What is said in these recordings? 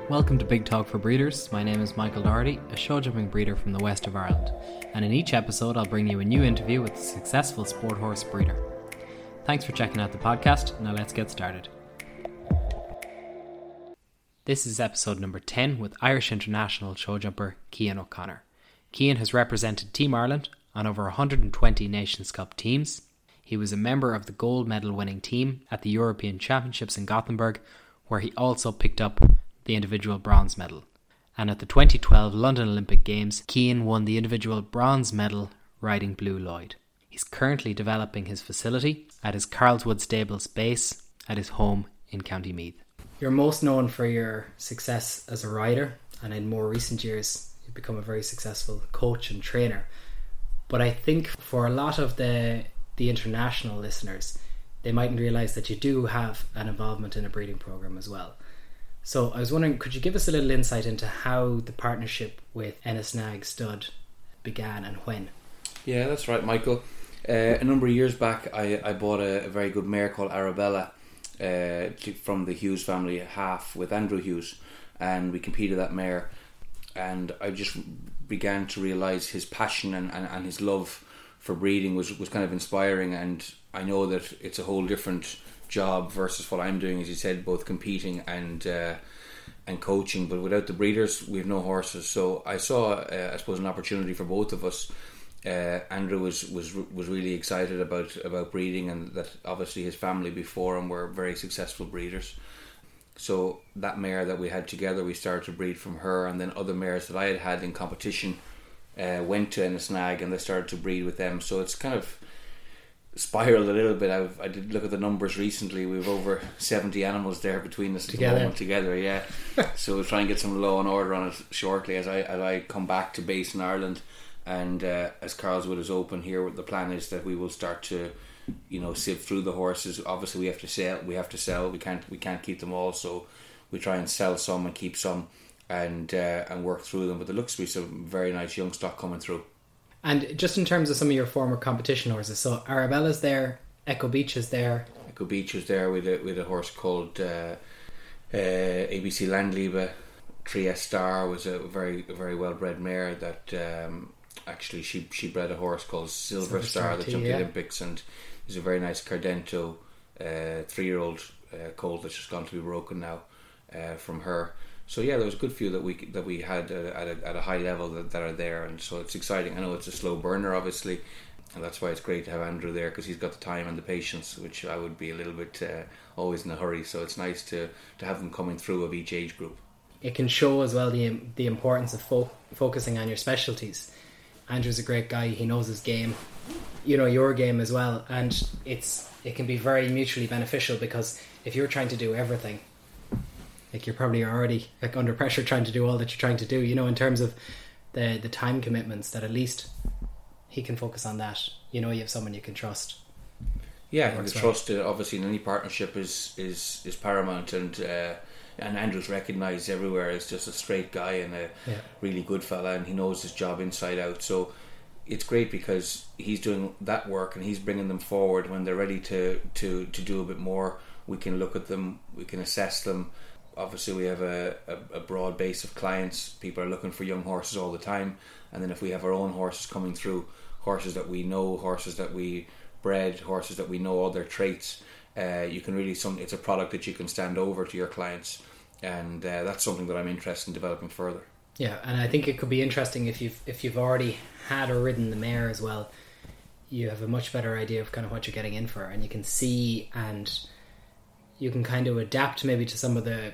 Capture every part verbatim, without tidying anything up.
Welcome to Big Talk for Breeders. My name is Michael Doherty, a show jumping breeder from the west of Ireland, and in each episode I'll bring you a new interview with a successful sport horse breeder. Thanks for checking out the podcast. Now let's get started. This is episode number ten with Irish international show jumper Cian O'Connor. Cian has represented Team Ireland on over one hundred twenty Nations Cup teams. He was a member of the gold medal winning team at the European Championships in Gothenburg, where he also picked up the individual bronze medal. And at the twenty twelve London Olympic Games, Cian won the individual bronze medal riding Blue Lloyd. He's currently developing his facility at his Carlswood Stables base at his home in County Meath. You're most known for your success as a rider, and in more recent years you've become a very successful coach and trainer. But I think for a lot of the the international listeners, they mightn't realise that you do have an involvement in a breeding programme as well. So I was wondering, could you give us a little insight into how the partnership with Ennisnag Stud began and when? Yeah, that's right, Michael. Uh, a number of years back, I, I bought a, a very good mare called Arabella uh, from the Hughes family, half with Andrew Hughes, and we competed that mare, and I just began to realise his passion and, and, and his love for breeding was, was kind of inspiring. And I know that it's a whole different job versus what I'm doing, as you said, both competing and uh, and coaching, but without the breeders we have no horses. So I saw uh, I suppose an opportunity for both of us. uh, Andrew was, was was really excited about, about breeding, and that obviously his family before him were very successful breeders. So that mare that we had together, we started to breed from her, and then other mares that I had had in competition uh, went to Ennisnag and they started to breed with them. So it's kind of spiraled a little bit. I've, I did look at the numbers recently. We've over seventy animals there between us together. at the moment together. Yeah, so we'll try and get some law and order on it shortly as I as I come back to base in Ireland, and uh, as Carlswood is open here. The plan is that we will start to, you know, sift through the horses. Obviously, we have to sell. We have to sell. We can't. We can't keep them all. So we try and sell some and keep some, and uh, and work through them. But there looks to be some very nice young stock coming through. And just in terms of some of your former competition horses, so Arabella's there, Echo Beach is there. Echo Beach was there with a, with a horse called uh, uh, A B C Landliebe. Trieste Star was a very very well bred mare that um, actually she she bred a horse called Silver, Silver Star, Star that jumped yeah. the Olympics, and is a very nice Cardento uh, three year old uh, colt that's just gone to be broken now uh, from her. So yeah, there was a good few that we that we had at a, at a high level that, that are there, and so it's exciting. I know it's a slow burner, obviously, and that's why it's great to have Andrew there, because he's got the time and the patience, which I would be a little bit uh, always in a hurry. So it's nice to, to have them coming through of each age group. It can show as well the the importance of fo- focusing on your specialties. Andrew's a great guy; he knows his game, you know your game as well, and it's it can be very mutually beneficial, because if you're trying to do everything, like you're probably already like under pressure trying to do all that you're trying to do, you know, in terms of the the time commitments, that at least he can focus on that. You know, you have someone you can trust. Yeah, and the well. trust uh, obviously in any partnership is is, is paramount, and uh, and Andrew's recognised everywhere as just a straight guy and a yeah. really good fella, and he knows his job inside out. So it's great because he's doing that work and he's bringing them forward. When they're ready to, to, to do a bit more, we can look at them, we can assess them. Obviously we have a, a, a broad base of clients. People are looking for young horses all the time, and then if we have our own horses coming through, horses that we know, horses that we bred, horses that we know all their traits, uh, you can really some it's a product that you can stand over to your clients, and uh, that's something that I'm interested in developing further. Yeah, and I think it could be interesting if you've if you've already had or ridden the mare as well. You have a much better idea of kind of what you're getting in for, and you can see, and you can kind of adapt maybe to some of the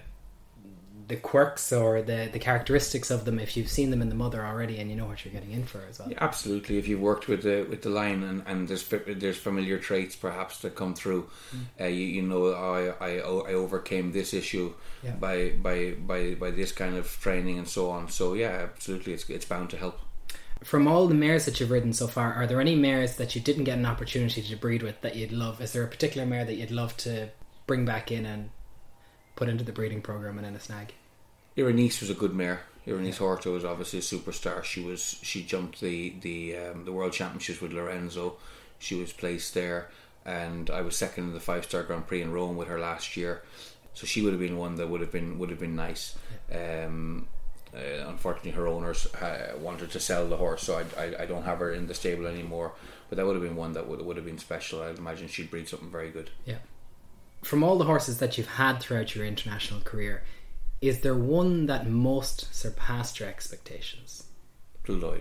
the quirks or the, the characteristics of them if you've seen them in the mother already and you know what you're getting in for as well. Yeah, absolutely. If you've worked with the with the line and, and there's there's familiar traits perhaps that come through, mm. uh, you, you know, I, I I overcame this issue yeah. by, by by by this kind of training and so on. So yeah, absolutely, it's it's bound to help. From all the mares that you've ridden so far, are there any mares that you didn't get an opportunity to breed with that you'd love? Is there a particular mare that you'd love to bring back in and put into the breeding program and in a snag? Irenice was a good mare. Irenice yeah. Horto was obviously a superstar. She was she jumped the the um, the World Championships with Lorenzo. She was placed there, and I was second in the five star Grand Prix in Rome with her last year. So she would have been one that would have been would have been nice. Um, uh, unfortunately, her owners uh, wanted to sell the horse, so I, I I don't have her in the stable anymore. But that would have been one that would would have been special. I'd imagine she'd breed something very good. Yeah. From all the horses that you've had throughout your international career, is there one that most surpassed your expectations? Blue Lloyd.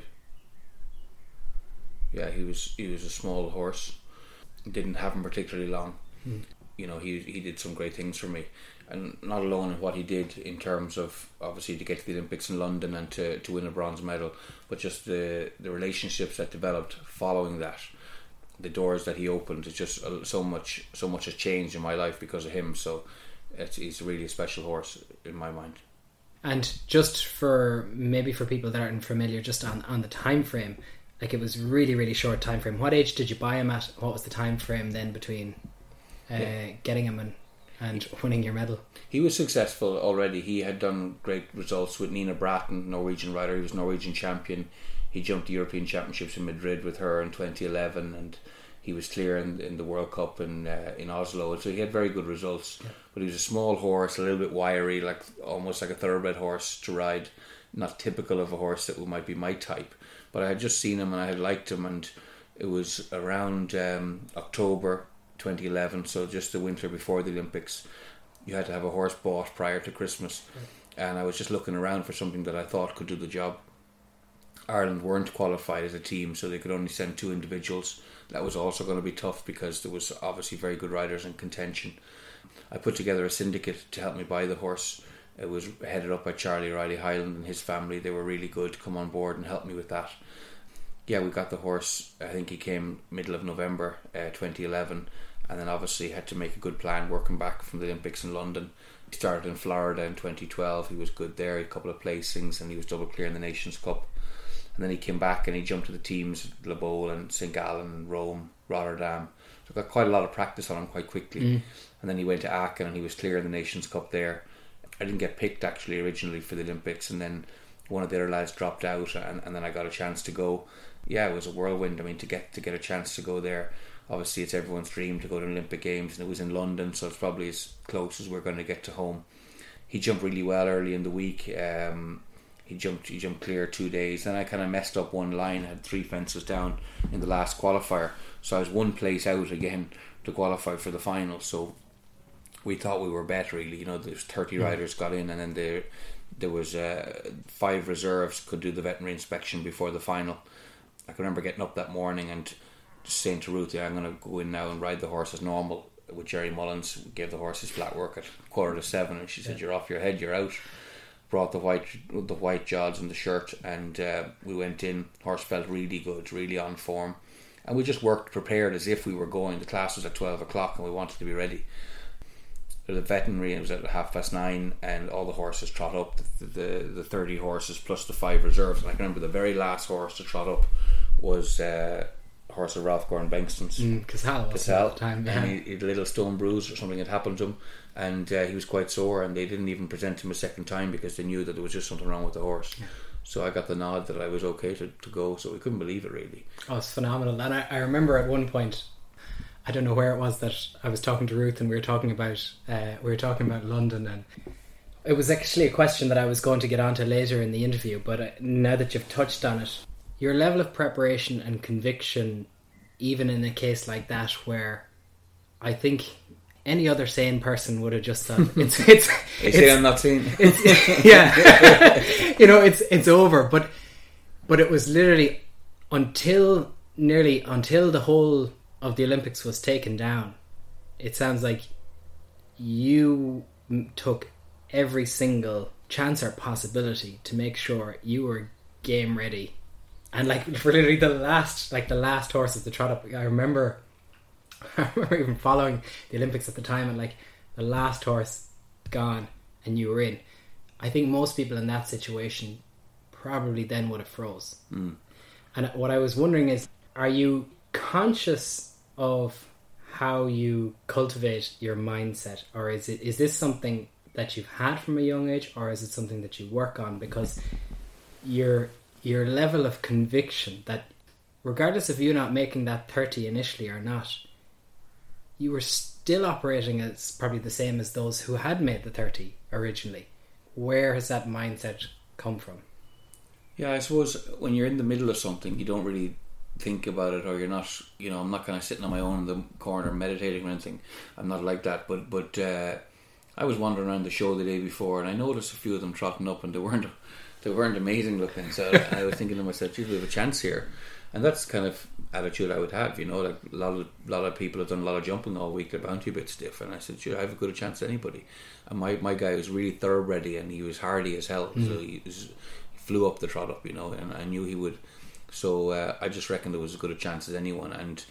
Yeah, he was he was a small horse. Didn't have him particularly long. Hmm. You know, he he did some great things for me, and not alone in what he did in terms of obviously to get to the Olympics in London and to, to win a bronze medal, but just the the relationships that developed following that, the doors that he opened. It's just so much so much has changed in my life because of him. So it's he's really a special horse in my mind. And just for maybe for people that aren't familiar, just on, on the time frame, like it was really really short time frame. What age did you buy him at? What was the time frame then between uh, yeah. getting him and and winning your medal? He was successful already. He had done great results with Nina Bratton, Norwegian rider. He was Norwegian champion. He jumped the European Championships in Madrid with her in twenty eleven, and he was clear in, in the World Cup in uh, in Oslo. So he had very good results. Yeah. But he was a small horse, a little bit wiry, like almost like a thoroughbred horse to ride. Not typical of a horse that might be my type. But I had just seen him and I had liked him, and it was around um, October twenty eleven, so just the winter before the Olympics. You had to have a horse bought prior to Christmas, right. And I was just looking around for something that I thought could do the job. Ireland weren't qualified as a team, so they could only send two individuals. That was also going to be tough because there was obviously very good riders in contention. I put together a syndicate to help me buy the horse. It was headed up by Charlie Riley Highland and his family. They were really good to come on board and help me with that. Yeah, we got the horse. I think he came middle of November uh, twenty eleven, and then obviously had to make a good plan working back from the Olympics in London. He started in Florida in twenty twelve. He was good there, a couple of placings, and he was double clear in the Nations Cup. And then he came back and he jumped to the teams Le Bowl and Saint Gallen, Rome, Rotterdam. So got quite a lot of practice on him quite quickly. Mm. And then he went to Aachen and he was clear in the Nations Cup there. I didn't get picked actually originally for the Olympics, and then one of the other lads dropped out, and, and then I got a chance to go. Yeah, it was a whirlwind. I mean, to get to get a chance to go there, obviously it's everyone's dream to go to Olympic Games, and it was in London, so it's probably as close as we're going to get to home. He jumped really well early in the week. Um, he jumped he jumped clear two days. Then I kind of messed up one line. I had three fences down in the last qualifier, so I was one place out again to qualify for the final. So we thought we were better, really. You know, there's thirty yeah. riders got in, and then there there was uh, five reserves could do the veterinary inspection before the final. I can remember getting up that morning and just saying to Ruth, yeah, I'm going to go in now and ride the horse as normal with Jerry Mullins. We gave the horse his flat work at quarter to seven, and she said, yeah. you're off your head, you're out. Brought the white the white jods and the shirt, and uh, we went in. Horse felt really good, really on form, and we just worked prepared as if we were going. The class was at twelve o'clock and we wanted to be ready. The veterinary, it was at half past nine, and all the horses trot up, the, the the thirty horses plus the five reserves. And I can remember the very last horse to trot up was uh, a horse of Ralph Gordon Bankston's, mm, Cassell, Cassell. At the time, yeah. And he, he had a little stone bruise or something had happened to him, and uh, he was quite sore, and they didn't even present him a second time because they knew that there was just something wrong with the horse. Yeah. So I got the nod that I was okay to, to go, so we couldn't believe it, really. Oh, it's phenomenal. And I, I remember at one point, I don't know where it was, that I was talking to Ruth and we were talking about uh, we were talking about London, and it was actually a question that I was going to get onto later in the interview, but uh, now that you've touched on it, your level of preparation and conviction, even in a case like that where I think any other sane person would have just thought it's it's they say I'm not sane. It's, yeah. You know, it's it's over, but but it was literally until nearly until the whole of the Olympics was taken down. It sounds like you took every single chance or possibility to make sure you were game ready, and like for literally the last like the last horses to trot up. I remember I remember even following the Olympics at the time, and like the last horse gone and you were in. I think most people in that situation probably then would have froze. Mm. And what I was wondering is, are you conscious of how you cultivate your mindset, or is it is this something that you've had from a young age, or is it something that you work on? Because your your level of conviction that regardless of you not making that thirty initially or not, you were st- still operating as probably the same as those who had made the thirty originally. Where has that mindset come from? Yeah, I suppose when you're in the middle of something, you don't really think about it, or you're not, you know, I'm not kind of sitting on my own in the corner meditating or anything. I'm not like that, but but uh, I was wandering around the show the day before, and I noticed a few of them trotting up, and they weren't they weren't amazing looking. So I was thinking to myself, geez, we have a chance here. And that's the kind of attitude I would have, you know, like a lot of a lot of people have done a lot of jumping all week, they're bound to be a bit stiff, and I said, sure, I have a good chance as anybody. And my, my guy was really thoroughbred, and he was hardy as hell, mm. so he, was, he flew up the trot up, you know, and I knew he would. So uh, I just reckoned there was as good a chance as anyone. And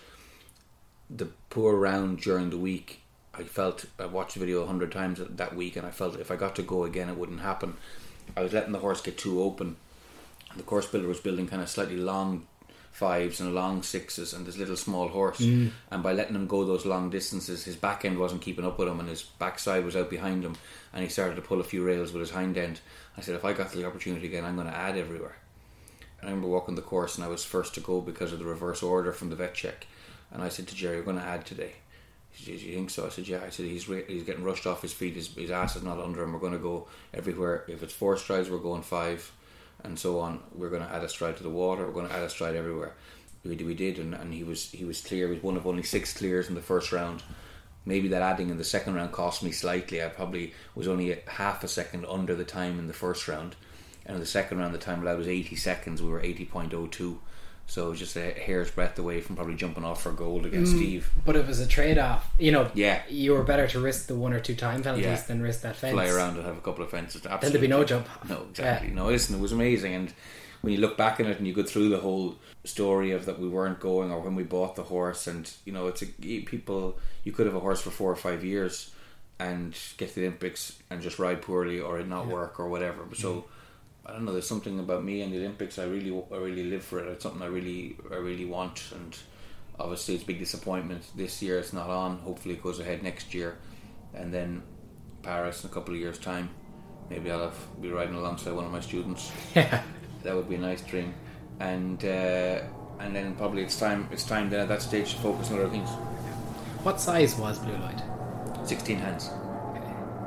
the poor round during the week, I felt, I watched the video a hundred times that week, and I felt if I got to go again, it wouldn't happen. I was letting the horse get too open. The course builder was building kind of slightly long fives and long sixes and this little small horse, mm. and by letting him go those long distances, his back end wasn't keeping up with him, and his backside was out behind him, and he started to pull a few rails with his hind end. I said, if I got the opportunity again, I'm going to add everywhere. And I remember walking the course, and I was first to go because of the reverse order from the vet check, and I said to Jerry, we're going to add today. He said, do you think so? I said, yeah. I said, he's re- he's getting rushed off his feet, his, his ass is not under him, we're going to go everywhere. If it's four strides, we're going five, and so on. We're going to add a stride to the water, we're going to add a stride everywhere. We, we did, and, and he was he was clear. He was one of only six clears in the first round. Maybe that adding in the second round cost me slightly. I probably was only a half a second under the time in the first round, and in the second round the time allowed was eighty seconds. We were eighty point oh two, so it was just a hair's breadth away from probably jumping off for gold against mm, Steve. But it was a trade-off, you know. Yeah, you were better to risk the one or two time penalties yeah. than risk that fence. Fly around and have a couple of fences. Absolutely. Then there'd be no jump. No, exactly. Yeah. No, listen, it was amazing. And when you look back on it and you go through the whole story of that we weren't going, or when we bought the horse, and you know, it's a, people, you could have a horse for four or five years and get to the Olympics and just ride poorly, or it not yeah. work, or whatever. But so I don't know, there's something about me and the Olympics. I really I really live for it. It's something I really I really want, and obviously it's a big disappointment this year it's not on. Hopefully it goes ahead next year, and then Paris in a couple of years time, maybe I'll have, be riding alongside one of my students. Yeah. That would be a nice dream, and uh, and then probably it's time. It's time then at that stage to focus on other things. What size was Blue Lloyd? Sixteen hands. Okay.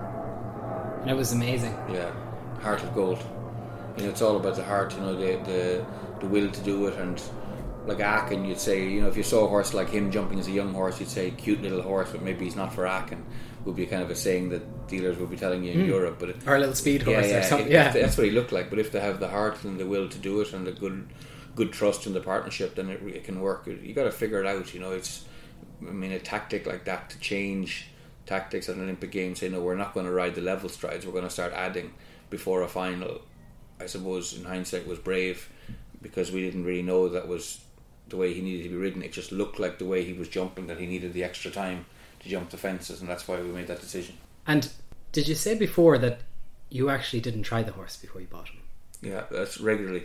And it was amazing. Yeah, heart of gold. You know, it's all about the heart. You know, the the the will to do it, and like Aachen, you'd say, you know, if you saw a horse like him jumping as a young horse, you'd say cute little horse, but maybe he's not for Aachen. Would be kind of a saying that dealers would be telling you in mm. Europe, but it, or a little speed horse, yeah, yeah, or something. It, yeah, that's what he looked like. But if they have the heart and the will to do it, and the good, good trust in the partnership, then it, it can work. You got to figure it out. You know, it's, I mean, a tactic like that to change tactics at an Olympic Games. Say, no, we're not going to ride the level strides. We're going to start adding before a final. I suppose in hindsight was brave, because we didn't really know that was the way he needed to be ridden. It just looked like the way he was jumping that he needed the extra time to jump the fences, and that's why we made that decision. And did you say before that you actually didn't try the horse before you bought him? Yeah, that's regularly.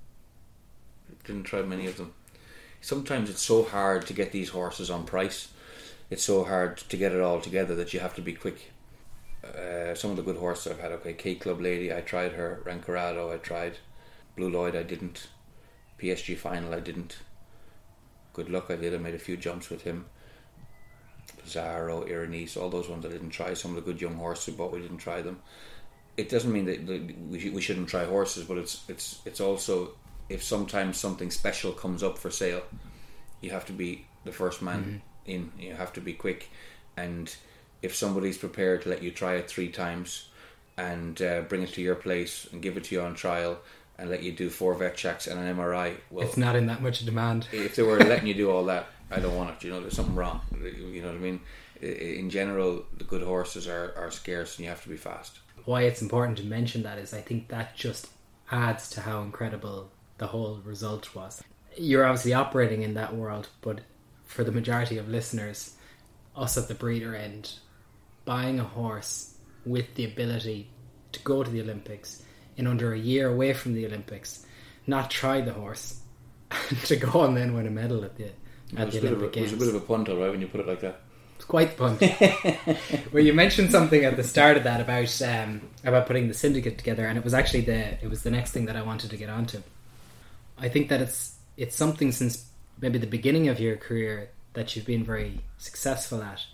Didn't try many of them. Sometimes it's so hard to get these horses on price. It's so hard to get it all together that you have to be quick. Uh, some of the good horses I've had, okay, K Club Lady, I tried her. Rancorado, I tried. Blue Lloyd, I didn't. P S G Final, I didn't. Good Luck, I did. I made a few jumps with him. Pizarro, Iranice, all those ones I didn't try. Some of the good young horses we bought, we didn't try them. It doesn't mean that we, sh- we shouldn't try horses, but it's it's it's also, if sometimes something special comes up for sale, you have to be the first man mm-hmm. in. You have to be quick, and if somebody's prepared to let you try it three times and uh, bring it to your place and give it to you on trial and let you do four vet checks and an M R I, well, it's not in that much demand. If they were letting you do all that, I don't want it. You know, there's something wrong. You know what I mean? In general, the good horses are, are scarce, and you have to be fast. Why it's important to mention that is I think that just adds to how incredible the whole result was. You're obviously operating in that world, but for the majority of listeners, us at the breeder end, buying a horse with the ability to go to the Olympics in under a year away from the Olympics, not try the horse, and to go and then win a medal at the at the Olympic Games. It was a bit of a punt, right, when you put it like that. It's quite the punt. Well, you mentioned something at the start of that about um, about putting the syndicate together, and it was actually the it was the next thing that I wanted to get onto. I think that it's it's something since maybe the beginning of your career that you've been very successful at,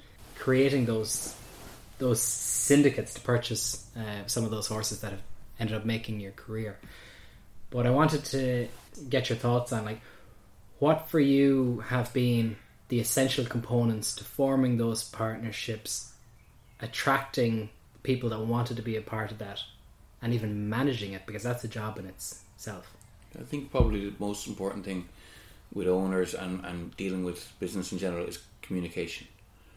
creating those those syndicates to purchase uh, some of those horses that have ended up making your career. But I wanted to get your thoughts on, like, what for you have been the essential components to forming those partnerships, attracting people that wanted to be a part of that, and even managing it, because that's a job in itself. I think probably the most important thing with owners and, and dealing with business in general is communication.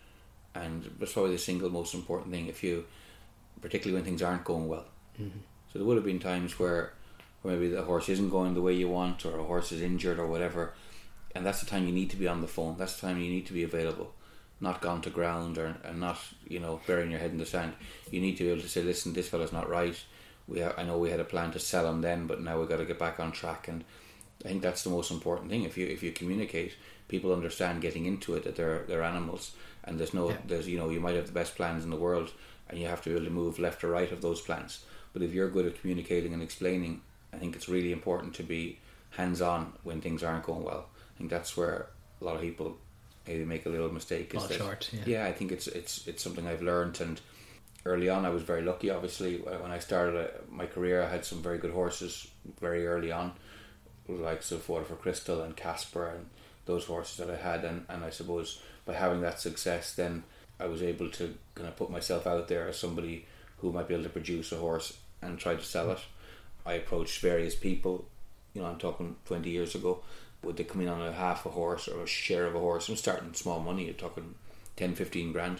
And that's probably the single most important thing, if you, particularly when things aren't going well. Mm-hmm. So there would have been times where, where maybe the horse isn't going the way you want, or a horse is injured or whatever, and that's the time you need to be on the phone. That's the time you need to be available, not gone to ground, or and not, you know, burying your head in the sand. You need to be able to say, listen, this fella's not right. We ha- I know we had a plan to sell him then, but now we've got to get back on track. And I think that's the most important thing. If you if you communicate, people understand getting into it, that they're they're animals, and there's no yeah. there's you know you might have the best plans in the world, and you have to be able to move left or right of those plans. But if you're good at communicating and explaining, I think it's really important to be hands on when things aren't going well. I think that's where a lot of people maybe make a little mistake. Is Fall that, short. Yeah. yeah, I think it's it's it's something I've learned. And early on, I was very lucky. Obviously, when I started my career, I had some very good horses very early on, the likes of Waterford Crystal and Casper and those horses that I had. And, and I suppose by having that success, then I was able to kind of put myself out there as somebody who might be able to produce a horse and try to sell it. I approached various people, you know, I'm talking twenty years ago. Would they come in on a half a horse or a share of a horse? I'm starting small money, you're talking ten, fifteen grand,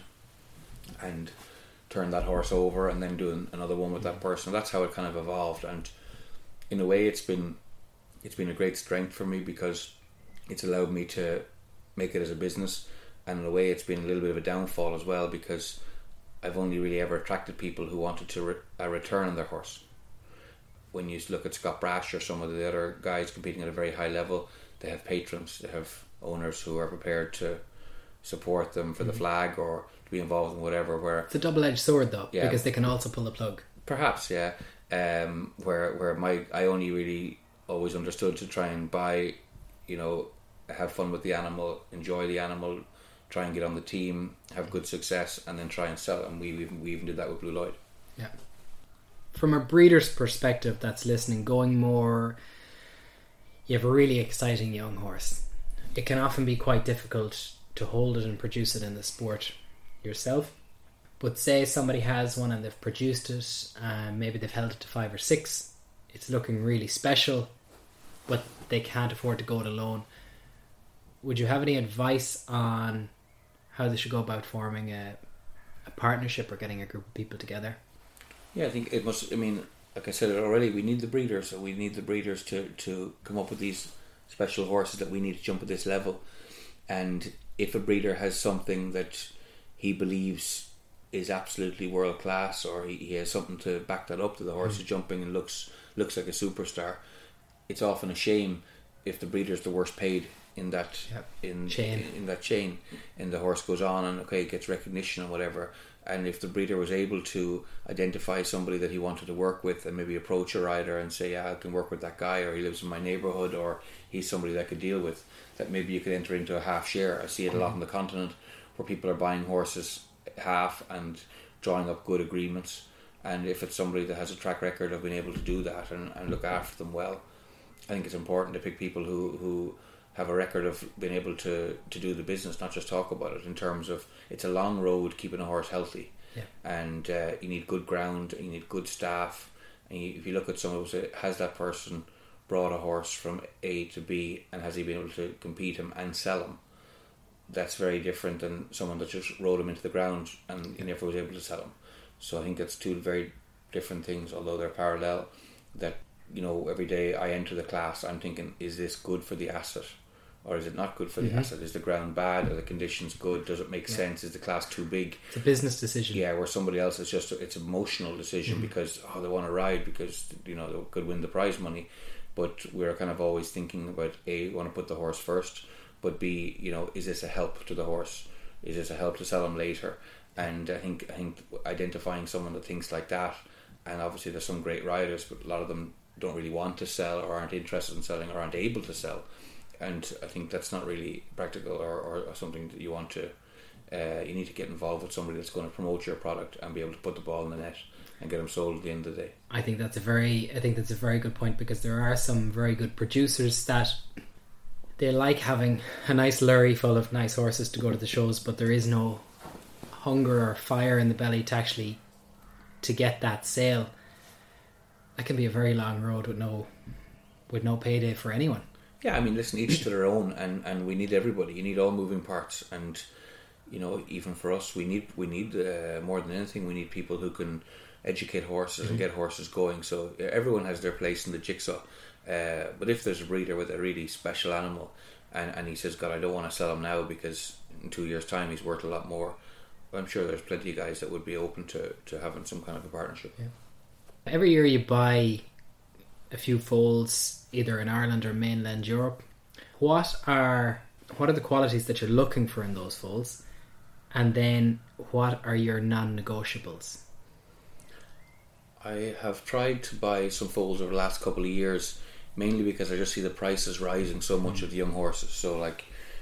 and turn that horse over and then doing another one with that person. That's how it kind of evolved. And in a way, it's been it's been a great strength for me, because it's allowed me to make it as a business. And in a way, it's been a little bit of a downfall as well, because I've only really ever attracted people who wanted to re- a return on their horse. When you look at Scott Brash or some of the other guys competing at a very high level, they have patrons, they have owners who are prepared to support them for mm-hmm. the flag or to be involved in whatever. Where it's a double-edged sword, though, yeah, because they can also pull the plug. Perhaps, yeah. Um, where where my I only really always understood to try and buy, you know, have fun with the animal, enjoy the animal, try and get on the team, have good success, and then try and sell it. And we even we even did that with Blue Lloyd. Yeah. From a breeder's perspective that's listening, going more, you have a really exciting young horse. It can often be quite difficult to hold it and produce it in the sport yourself. But say somebody has one and they've produced it, and maybe they've held it to five or six, it's looking really special, but they can't afford to go it alone. Would you have any advice on how they should go about forming a, a partnership or getting a group of people together? Yeah, I think it must, I mean, like I said already, we need the breeders. So we need the breeders to, to come up with these special horses that we need to jump at this level. And if a breeder has something that he believes is absolutely world class, or he, he has something to back that up, that the horse mm. is jumping and looks looks like a superstar, it's often a shame if the breeder is the worst paid in that yep. in, chain. in in that chain, and the horse goes on and okay, gets recognition or whatever. And if the breeder was able to identify somebody that he wanted to work with and maybe approach a rider and say, yeah, I can work with that guy, or he lives in my neighbourhood, or he's somebody that I could deal with, that maybe you could enter into a half share. I see it a lot on the continent where people are buying horses half and drawing up good agreements. And if it's somebody that has a track record of being able to do that and, and look after them well, I think it's important to pick people who, who have a record of being able to, to do the business, not just talk about it, in terms of it's a long road keeping a horse healthy. Yeah. And uh, you need good ground, you need good staff. And you, if you look at someone who says, has that person brought a horse from A to B, and has he been able to compete him and sell him? That's very different than someone that just rode him into the ground and he never was able to sell him. So I think that's two very different things, although they're parallel. That, you know, every day I enter the class, I'm thinking, is this good for the asset? Or is it not good for the mm-hmm. asset? Is the ground bad? Are the conditions good? Does it make yeah. sense? Is the class too big? It's a business decision. Yeah, where somebody else is just, it's an emotional decision mm-hmm. because, oh, they want to ride because, you know, they could win the prize money. But we're kind of always thinking about, A, want to put the horse first, but B, you know, is this a help to the horse? Is this a help to sell him later? And I think I think identifying someone that thinks like that, and obviously there's some great riders, but a lot of them don't really want to sell or aren't interested in selling or aren't able to sell. And I think that's not really practical or, or something that you want to Uh, you need to get involved with somebody that's going to promote your product and be able to put the ball in the net and get them sold at the end of the day. I think that's a very, I think that's a very good point, because there are some very good producers that they like having a nice lurry full of nice horses to go to the shows, but there is no hunger or fire in the belly to actually to get that sale. That can be a very long road with no with no payday for anyone. Yeah, I mean, listen, each to their own, and, and we need everybody. You need all moving parts, and you know, even for us, we need we need uh, more than anything, we need people who can educate horses mm-hmm. and get horses going. So everyone has their place in the jigsaw. Uh, but if there's a breeder with a really special animal, and, and he says, God, I don't want to sell him now because in two years' time he's worth a lot more, I'm sure there's plenty of guys that would be open to, to having some kind of a partnership. Yeah. Every year you buy a few foals, either in Ireland or mainland Europe. What are what are the qualities that you're looking for in those foals? And then what are your non-negotiables? I have tried to buy some foals over the last couple of years, mainly because I just see the prices rising so much mm. of the young horses. So like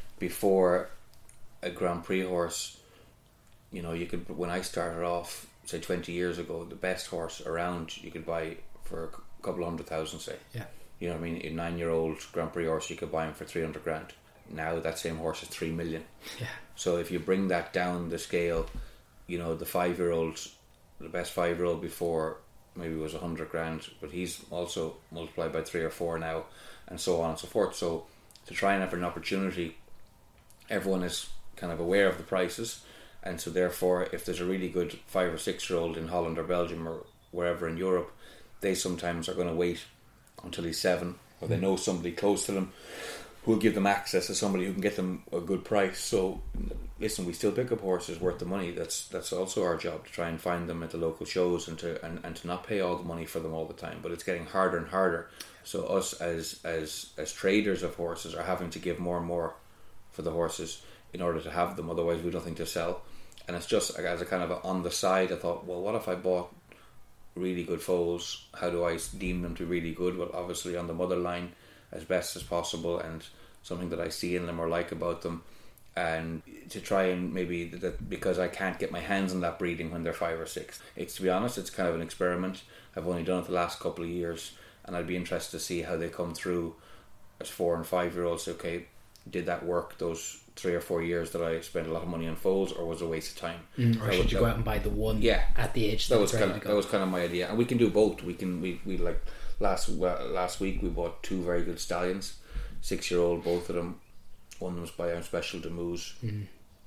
before a Grand Prix horse, you know, you could, when I started off, say twenty years ago, the best horse around you could buy for a couple of hundred thousand, say. Yeah. You know what I mean? A nine-year-old Grand Prix horse, you could buy him for three hundred grand. Now that same horse is three million. Yeah. So if you bring that down the scale, you know, the five-year-old, the best five-year-old before maybe was a hundred grand, but he's also multiplied by three or four now, and so on and so forth. So to try and have an opportunity, everyone is kind of aware of the prices, and so therefore if there's a really good five or six year old in Holland or Belgium or wherever in Europe, they sometimes are going to wait until he's seven, or they know somebody close to them who will give them access to somebody who can get them a good price. So listen, we still pick up horses worth the money. That's that's also our job, to try and find them at the local shows and to and, and to not pay all the money for them all the time. But it's getting harder and harder. So us as as as traders of horses are having to give more and more for the horses in order to have them. Otherwise we've nothing to sell. And it's just as a kind of a, on the side, I thought, well, what if I bought really good foals? How do I deem them to be really good? Well, obviously on the mother line as best as possible, and something that I see in them or like about them, and to try and maybe that, because I can't get my hands on that breeding when they're five or six. It's, to be honest, it's kind of an experiment. I've only done it the last couple of years, and I'd be interested to see how they come through as four and five year olds. Okay, did that work those three or four years that I spent a lot of money on foals, or was it a waste of time? Mm, or should would, you go out and buy the one yeah, at the age that that was kind of that was kind of my idea. And we can do both. We can we, we like last well, last week we bought two very good stallions, six year old, both of them. One was by our Special de Moose. Mm.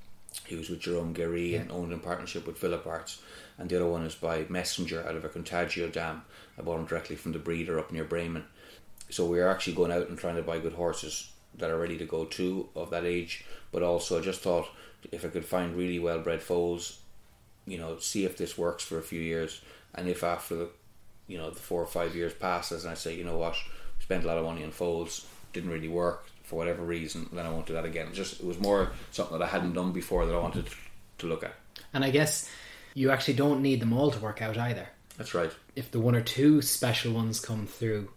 He was with Jerome Guéry yeah. and owned in partnership with Philip Arts. And the other one is by Messenger out of a Contagio dam. I bought him directly from the breeder up near Bremen. So we are actually going out and trying to buy good horses that are ready to go too, of that age. But also I just thought if I could find really well bred foals, you know, see if this works for a few years, and if after the you know the four or five years passes and I say, you know what, we spent a lot of money on foals, didn't really work for whatever reason, then I won't do that again. It just it was more something that I hadn't done before that I wanted to look at. And I guess you actually don't need them all to work out either. That's right. If the one or two special ones come through,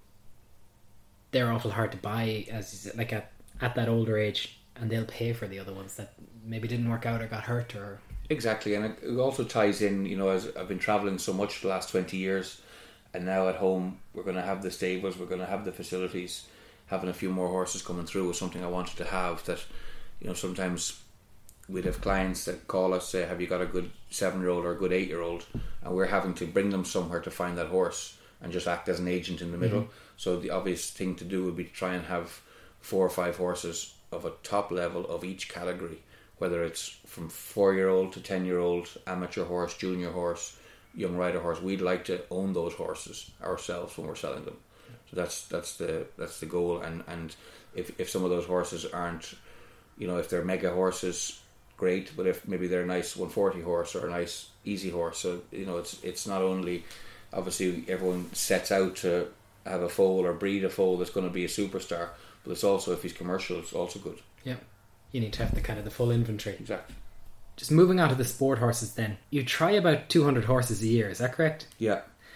they're awful hard to buy as you said, like at, at that older age, and they'll pay for the other ones that maybe didn't work out or got hurt or exactly. And it also ties in, you know, as I've been travelling so much for the last twenty years, and now at home we're going to have the stables, we're going to have the facilities. Having a few more horses coming through was something I wanted to have. That, you know, sometimes we'd have clients that call us, say, have you got a good seven year old or a good eight year old, and we're having to bring them somewhere to find that horse and just act as an agent in the middle. Mm-hmm. So the obvious thing to do would be to try and have four or five horses of a top level of each category, whether it's from four year old to ten year old, amateur horse, junior horse, young rider horse. We'd like to own those horses ourselves when we're selling them. So that's that's the that's the goal. And, and if if some of those horses aren't, you know, if they're mega horses, great. But if maybe they're a nice one forty horse or a nice easy horse, so you know, it's it's not only obviously everyone sets out to have a foal or breed a foal that's going to be a superstar, but it's also if he's commercial, it's also good. Yeah, you need to have the kind of the full inventory. Exactly. Just moving on to the sport horses, then you try about two hundred horses a year. Is that correct? Yeah.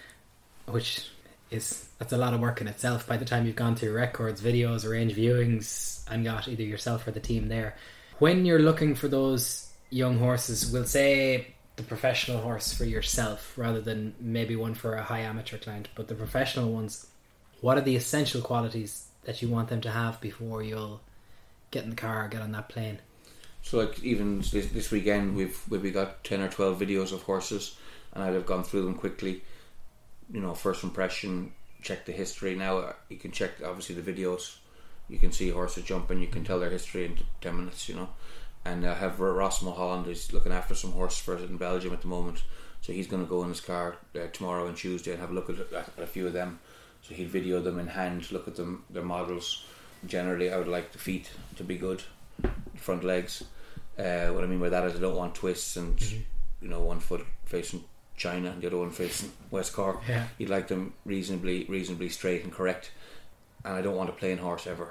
Which is that's a lot of work in itself. By the time you've gone through records, videos, arranged viewings, and got either yourself or the team there, when you're looking for those young horses, we'll say the professional horse for yourself rather than maybe one for a high amateur client, but the professional ones, what are the essential qualities that you want them to have before you'll get in the car or get on that plane? So like even this, this weekend we've we got ten or twelve videos of horses, and I'd have gone through them quickly. You know, first impression, check the history. Now you can check obviously the videos. You can see horses jumping. You can tell their history in ten minutes. You know, and I have Ross Mulholland is looking after some horses for us in Belgium at the moment. So he's going to go in his car uh, tomorrow and Tuesday and have a look at, at a few of them. So he'll video them in hand, look at them, their models. Generally, I would like the feet to be good, front legs. Uh, what I mean by that is I don't want twists and mm-hmm. you know, one foot facing China and the other one facing West Cork. Yeah. You'd like them reasonably, reasonably straight and correct. And I don't want a plain horse ever.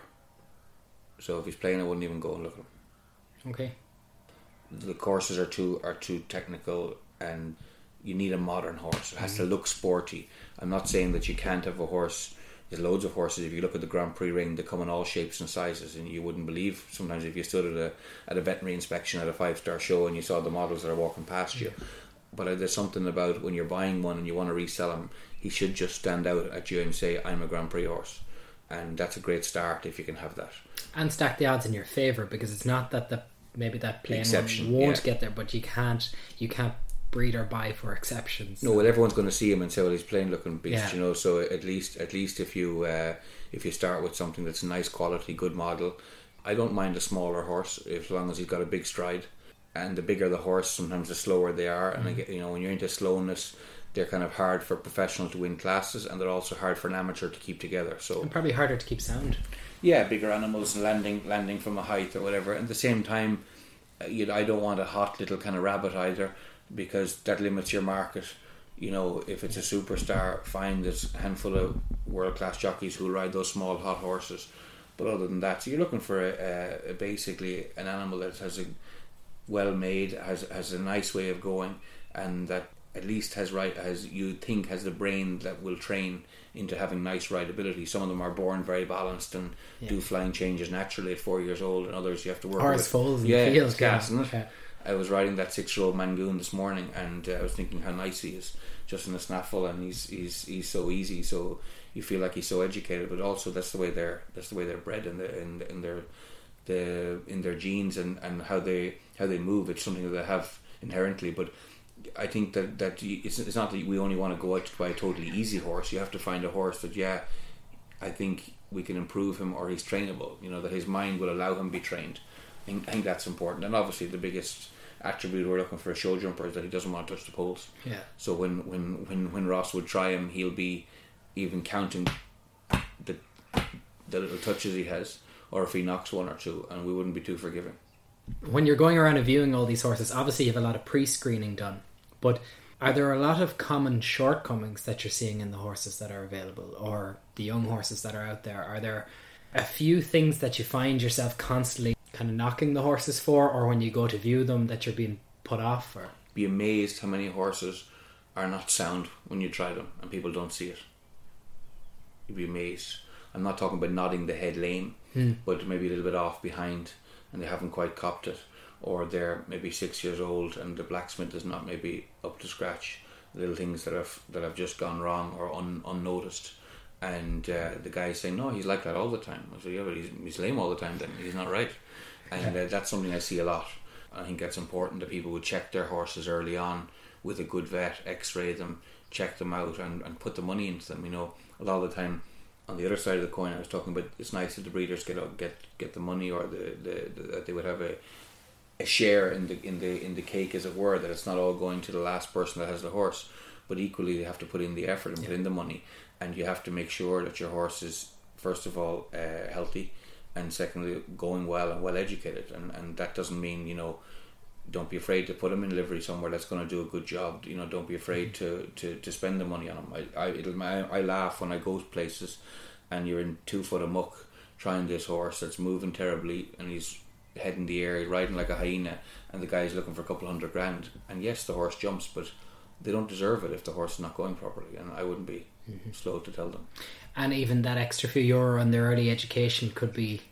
So if he's plain, I wouldn't even go and look at him. Okay. The courses are too are too technical, and you need a modern horse. It has mm-hmm. to look sporty. I'm not saying that you can't have a horse. There's loads of horses. If you look at the Grand Prix ring, they come in all shapes and sizes, and you wouldn't believe sometimes if you stood at a at a veterinary inspection at a five star show and you saw the models that are walking past you. But there's something about when you're buying one and you want to resell him, he should just stand out at you and say, "I'm a Grand Prix horse," and that's a great start if you can have that. And stack the odds in your favour, because it's not that the maybe that plain exception one won't yeah. get there, but you can't you can't breed or buy for exceptions. No, well, everyone's going to see him and say, "Well, he's plain looking beast," yeah. you know. So at least, at least if you uh, if you start with something that's nice quality, good model, I don't mind a smaller horse as long as he's got a big stride. And the bigger the horse, sometimes the slower they are. Mm. And I get, you know, when you're into slowness, they're kind of hard for a professional to win classes, and they're also hard for an amateur to keep together. So and probably harder to keep sound. Yeah, bigger animals and landing landing from a height or whatever. At the same time, you know, I don't want a hot little kind of rabbit either, because that limits your market. You know, if it's a superstar, fine, there's a handful of world class jockeys who ride those small hot horses. But other than that, so you're looking for a, a, basically an animal that has a well made, has has a nice way of going, and that at least has right as you think has the brain that will train into having nice rideability. Some of them are born very balanced and yeah. do flying changes naturally at four years old, and others you have to work Horse with. Foals and yeah, feels, it's gas, isn't it? Yeah. I was riding that six-year-old Mangoon this morning, and uh, I was thinking how nice he is, just in the snaffle, and he's he's he's so easy. So you feel like he's so educated, but also that's the way they're that's the way they're bred in the in, in their the in their genes and, and how they how they move. It's something that they have inherently, but I think that that it's it's not that we only want to go out to buy a totally easy horse. You have to find a horse that yeah, I think we can improve him, or he's trainable. You know, that his mind will allow him to be trained. I think, I think that's important, and obviously the biggest attribute we're looking for a show jumper is that he doesn't want to touch the poles. Yeah. So when when when, when Ross would try him, he'll be even counting the the little touches he has, or if he knocks one or two, and we wouldn't be too forgiving. When you're going around and viewing all these horses, obviously you have a lot of pre-screening done, but are there a lot of common shortcomings that you're seeing in the horses that are available, or the young horses that are out there? Are there a few things that you find yourself constantly kind of knocking the horses for, or when you go to view them that you're being put off for? Be amazed how many horses are not sound when you try them and people don't see it. You'd be amazed. I'm not talking about nodding the head lame, hmm. but maybe a little bit off behind and they haven't quite copped it, or they're maybe six years old and the blacksmith is not maybe up to scratch. Little things that have that have just gone wrong or un, unnoticed, and uh, the guy's saying, no, he's like that all the time. I say, yeah, but he's, he's lame all the time then, he's not right. And uh, that's something I see a lot. I think that's important, that people would check their horses early on with a good vet, x-ray them, check them out, and, and put the money into them. You know, a lot of the time on the other side of the coin I was talking about, it's nice that the breeders get out, get get the money, or the, the, the that they would have a a share in the in the in the cake, as it were, that it's not all going to the last person that has the horse, but equally they have to put in the effort and yeah. put in the money, and you have to make sure that your horse is first of all uh, healthy, and secondly going well and well educated, and and that doesn't mean, you know, don't be afraid to put him in livery somewhere that's going to do a good job. You know, don't be afraid to, to, to spend the money on him. I I, it'll, I I laugh when I go places and you're in two foot of muck trying this horse that's moving terribly and he's head in the air, he's riding like a hyena, and the guy's looking for a couple hundred grand. And yes, the horse jumps, but they don't deserve it if the horse is not going properly, and I wouldn't be mm-hmm. slow to tell them. And even that extra few euro on their early education could be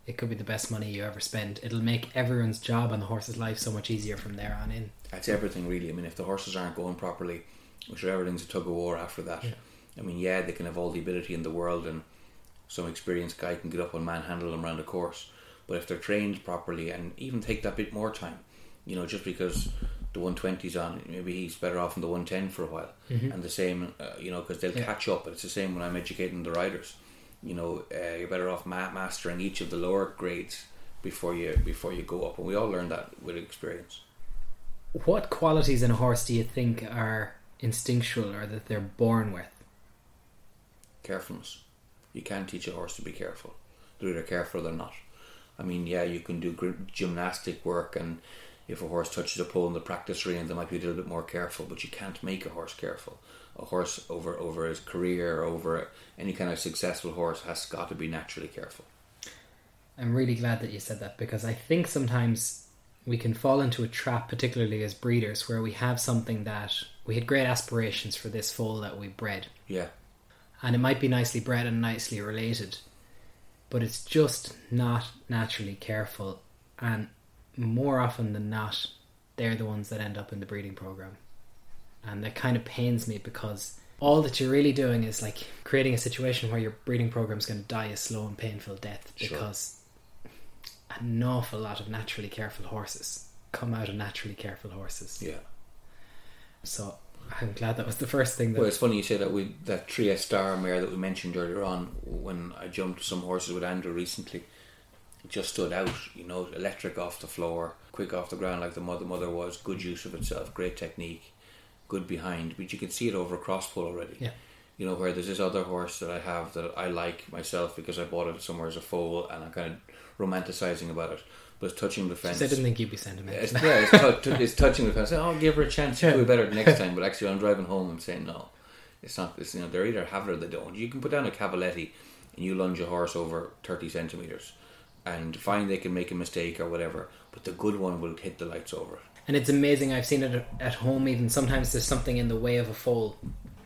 it could be the best money you ever spend. It'll make everyone's job and the horse's life so much easier from there on in. That's everything, really. I mean, if the horses aren't going properly, I'm sure everything's a tug of war after that. Yeah. I mean, yeah, they can have all the ability in the world, and some experienced guy can get up and manhandle them around the course. But if they're trained properly, and even take that bit more time, you know, just because the one twenty's on, maybe he's better off in the one ten for a while. Mm-hmm. And the same, uh, you know, because they'll Yeah. catch up. It's the same when I'm educating the riders. You know, uh, you're better off ma- mastering each of the lower grades before you before you go up, and we all learn that with experience. What qualities in a horse do you think are instinctual or that they're born with? Carefulness. You can't teach a horse to be careful. They're either careful or they're not. I mean, yeah, you can do gr- gymnastic work, and if a horse touches a pole in the practice ring, they might be a little bit more careful, but you can't make a horse careful. A horse over, over his career, over any kind of successful horse, has got to be naturally careful. I'm really glad that you said that, because I think sometimes we can fall into a trap, particularly as breeders, where we have something that we had great aspirations for this foal that we bred. Yeah. And it might be nicely bred and nicely related, but it's just not naturally careful, and more often than not, they're the ones that end up in the breeding program. And that kind of pains me, because all that you're really doing is like creating a situation where your breeding program is going to die a slow and painful death, because sure. an awful lot of naturally careful horses come out of naturally careful horses. Yeah. So I'm glad that was the first thing that... Well, it's funny you say that. We that Trieste Star mare that we mentioned earlier on, when I jumped some horses with Andrew recently, it just stood out, you know, electric off the floor, quick off the ground like the mother mother was, good use of itself, great technique, good behind, but you can see it over a cross pull already. Yeah. You know, where there's this other horse that I have that I like myself because I bought it somewhere as a foal, and I'm kind of romanticising about it, but it's touching the fence. I didn't think you'd be sentimental. It's, yeah, it's, t- it's touching the fence. Oh, I'll give her a chance to do it better the next time. But actually, I'm driving home and saying no, it's not. It's, you know, they're either have it or they don't. You can put down a Cavaletti and you lunge a horse over thirty centimeters, and find they can make a mistake or whatever, but the good one will hit the lights over it. And it's amazing. I've seen it at home. Even sometimes there's something in the way of a foal.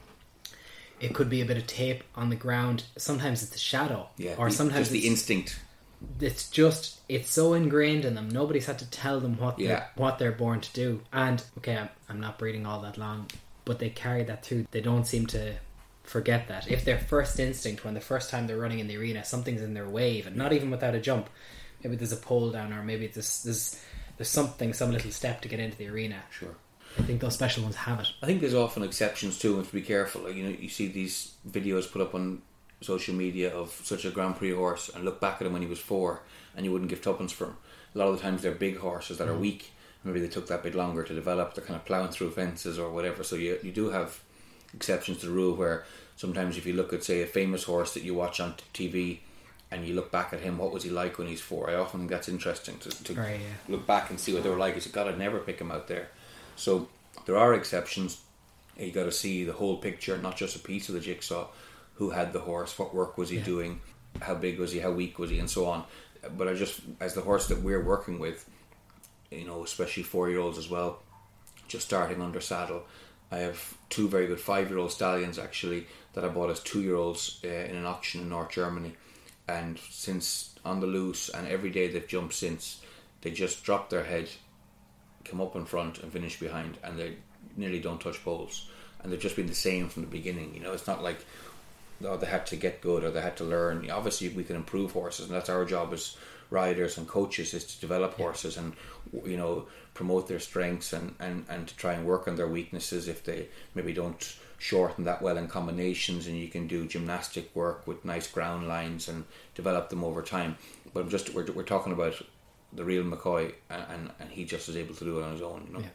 It could be a bit of tape on the ground. Sometimes it's a shadow. Yeah, or the, sometimes just the instinct. It's just, it's so ingrained in them. Nobody's had to tell them what yeah. they're, what they're born to do. And okay, I'm, I'm not breeding all that long, but they carry that through. They don't seem to forget that. If their first instinct, when the first time they're running in the arena, something's in their way, and not even without a jump, maybe there's a pole down, or maybe there's there's, there's something, some little step to get into the arena. Sure. I think those special ones have it. I think there's often exceptions too, and to be careful. Like, you know, you see these videos put up on social media of such a Grand Prix horse, and look back at him when he was four, and you wouldn't give tuppence for him. A lot of the times they're big horses that mm. are weak. Maybe they took that bit longer to develop. They're kind of ploughing through fences or whatever. So you you do have exceptions to the rule, where sometimes if you look at, say, a famous horse that you watch on T V, and you look back at him, what was he like when he's four? I often think that's interesting to, to right, yeah. look back and see what they were like. You say, God, I'd never pick him out there. So there are exceptions. You got to see the whole picture, not just a piece of the jigsaw. Who had the horse? What work was he yeah. doing? How big was he? How weak was he? And so on. But I just, as the horse that we're working with, you know, especially four-year-olds as well, just starting under saddle. I have two very good five-year-old stallions actually that I bought as two-year-olds uh, in an auction in North Germany, and since on the loose, and every day they've jumped since, they just drop their head, come up in front and finish behind, and they nearly don't touch poles, and they've just been the same from the beginning. You know, it's not like, oh, they had to get good or they had to learn. Obviously we can improve horses, and that's our job as riders and coaches, is to develop yeah. horses and, you know, promote their strengths and, and, and to try and work on their weaknesses if they maybe don't shorten that well in combinations, and you can do gymnastic work with nice ground lines and develop them over time. But I'm just we're, we're talking about the real McCoy, and, and, and he just is able to do it on his own, you know. Yeah.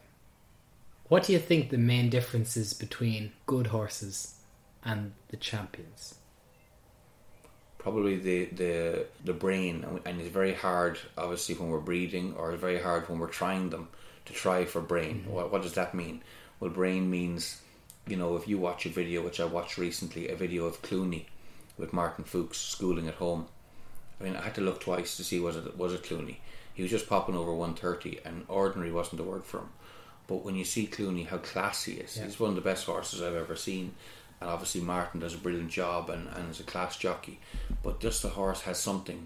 What do you think the main difference is between good horses and the champions? Probably the, the the brain, and it's very hard obviously when we're breeding, or it's very hard when we're trying them to try for brain. Mm-hmm. What, what does that mean? Well, brain means, you know, if you watch a video, which I watched recently, a video of Clooney with Martin Fuchs schooling at home. I mean, I had to look twice to see was it was it Clooney. He was just popping over one thirty, and ordinary wasn't the word for him. But when you see Clooney, how class he is, yeah. he's one of the best horses I've ever seen. And obviously Martin does a brilliant job and, and is a class jockey. But just the horse has something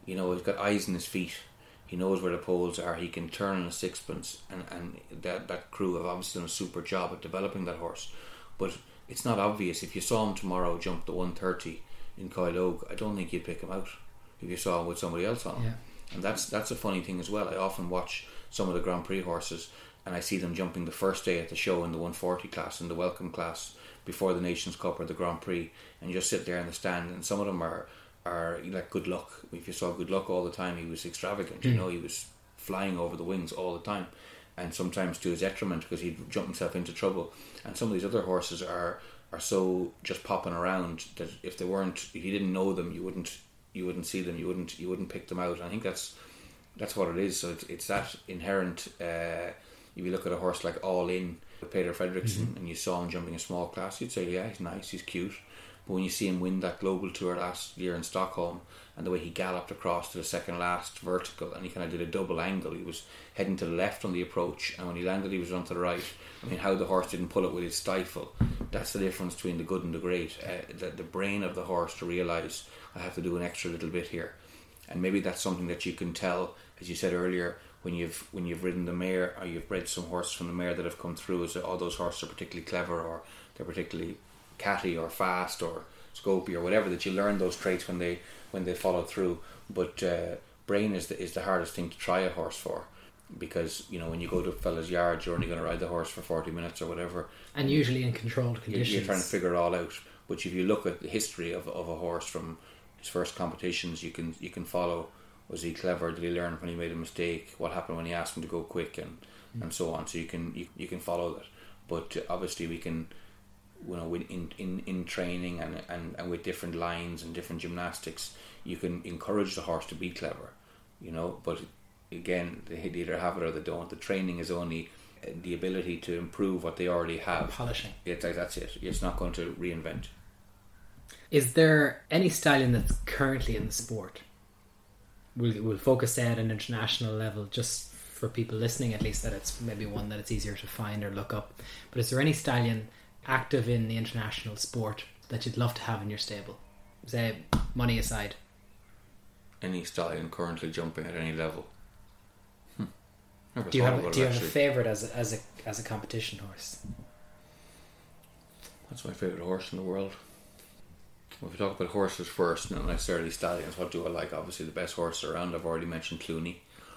You know, he's got eyes in his feet. He knows where the poles are. He can turn on a sixpence, and, and that, that crew have obviously done a super job at developing that horse. But it's not obvious. If you saw him tomorrow jump the one thirty in Kyle Oak, I don't think you'd pick him out if you saw him with somebody else on him. Yeah. And that's that's a funny thing as well. I often watch some of the Grand Prix horses, and I see them jumping the first day at the show in the one forty class, in the welcome class, before the Nations Cup or the Grand Prix, and you just sit there in the stand, and some of them are are like Good Luck. If you saw Good Luck all the time, he was extravagant. Mm. You know, he was flying over the wings all the time, and sometimes to his detriment because he'd jump himself into trouble. And some of these other horses are are so just popping around that if they weren't, if you didn't know them, you wouldn't you wouldn't see them, you wouldn't you wouldn't pick them out. And I think that's that's what it is. So it's, it's that inherent. Uh, if you look at a horse like All In with Peter Fredriksson, mm-hmm. and you saw him jumping a small class, you'd say, yeah, he's nice, he's cute. But when you see him win that global tour last year in Stockholm, and the way he galloped across to the second last vertical, and he kind of did a double angle, he was heading to the left on the approach, and when he landed he was on to the right. I mean, how the horse didn't pull it with his stifle, that's the difference between the good and the great. Uh, the, the brain of the horse to realise, I have to do an extra little bit here. And maybe that's something that you can tell, as you said earlier, when you've when you've ridden the mare, or you've bred some horses from the mare that have come through, as all those horses are particularly clever, or they're particularly catty or fast or scopy or whatever, that you learn those traits when they when they follow through. But uh, brain is the, is the hardest thing to try a horse for, because you know when you go to a fella's yard, you're only going to ride the horse for forty minutes or whatever, and usually in controlled conditions. You're, you're trying to figure it all out. But if you look at the history of of a horse from his first competitions, you can you can follow. Was he clever? Did he learn when he made a mistake? What happened when he asked him to go quick, and, mm. and so on. So you can you, you can follow that. But uh, obviously we can, you know, in in, in training and, and, and with different lines and different gymnastics, you can encourage the horse to be clever, you know. But again, they either have it or they don't. The training is only the ability to improve what they already have. Polishing. It's like, that's it. It's not going to reinvent. Is there any stallion that's currently in the sport? We'll, we'll focus at an international level, just for people listening at least, that it's maybe one that it's easier to find or look up. But is there any stallion active in the international sport that you'd love to have in your stable? Say, money aside. Any stallion currently jumping at any level? Hmm. Do you have, do you have a favourite as a, as a as a competition horse? What's my favourite horse in the world? Well, if we talk about horses first, not necessarily stallions, what do I like? Obviously the best horse around, I've already mentioned Clooney.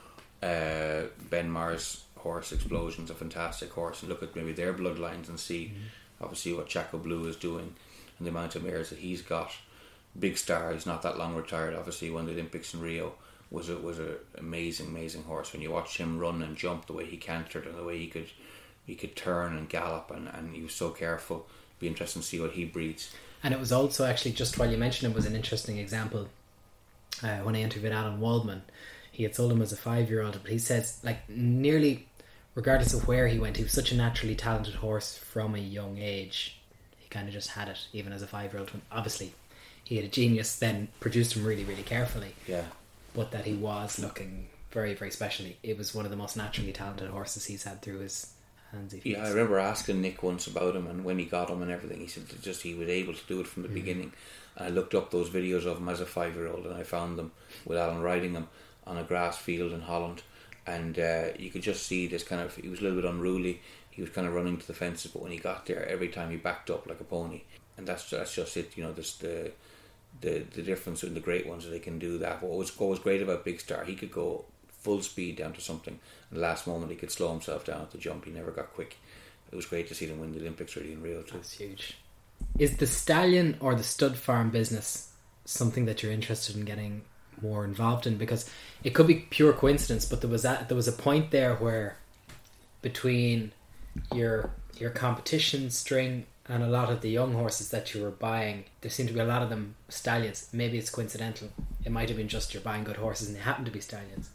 uh, Ben Maher's horse Explosion's a fantastic horse, and look at maybe their bloodlines and see mm-hmm. obviously what Chaco Blue is doing and the amount of mares that he's got. Big Star, he's not that long retired, obviously won the Olympics in Rio, was a, was a amazing amazing horse. When you watch him run and jump, the way he cantered and the way he could he could turn and gallop, and, and he was so careful. Be interesting to see what he breeds. And it was also actually, just while you mentioned it, was an interesting example. Uh, when I interviewed Alan Waldman, he had sold him as a five-year-old, but he says, like, nearly regardless of where he went, he was such a naturally talented horse from a young age. He kind of just had it, even as a five-year-old. Obviously, he had a genius, then produced him really, really carefully. Yeah. But that he was looking very, very specially. It was one of the most naturally talented horses he's had through his hands. Yeah, I remember asking Nick once about him and when he got him and everything. He said that just he was able to do it from the mm. beginning. And I looked up those videos of him as a five-year-old, and I found them with Alan riding him on a grass field in Holland. And uh, you could just see this kind of, he was a little bit unruly. He was kind of running to the fences, but when he got there, every time he backed up like a pony. And that's that's just it, you know, this the the the difference in the great ones, that they can do that. What was, what was great about Big Star, he could go full speed down to something, and the last moment he could slow himself down at the jump. He never got quick. It was great to see them win the Olympics really in Rio too. That's huge. Is the stallion or the stud farm business something that you're interested in getting more involved in? Because it could be pure coincidence, but there was a, there was a point there where between your your competition string and a lot of the young horses that you were buying, there seemed to be a lot of them stallions. Maybe it's coincidental. It might have been just you're buying good horses and they happen to be stallions.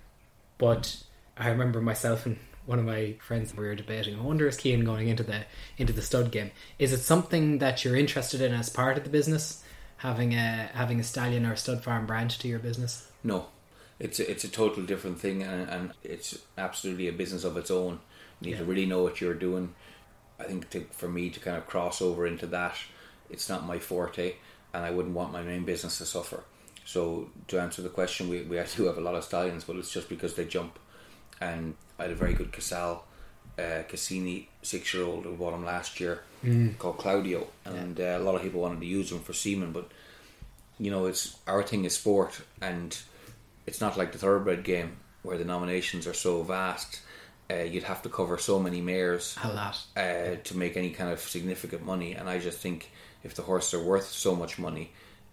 But I remember myself and one of my friends, we were debating, I wonder is Cian going into the into the stud game? Is it something that you're interested in as part of the business, having a having a stallion or a stud farm branch to your business? No, it's a, it's a total different thing, and, and it's absolutely a business of its own. You need yeah. to really know what you're doing. I think to, for me to kind of cross over into that, it's not my forte, and I wouldn't want my main business to suffer. So to answer the question, we, we actually do have a lot of stallions, but it's just because they jump. And I had a very good Casal uh, Cassini six year old who bought him last year mm. called Claudio, and yeah. uh, a lot of people wanted to use him for semen, but you know, it's our thing is sport, and it's not like the thoroughbred game where the nominations are so vast. Uh, you'd have to cover so many mares a lot uh, to make any kind of significant money, and I just think if the horses are worth so much money,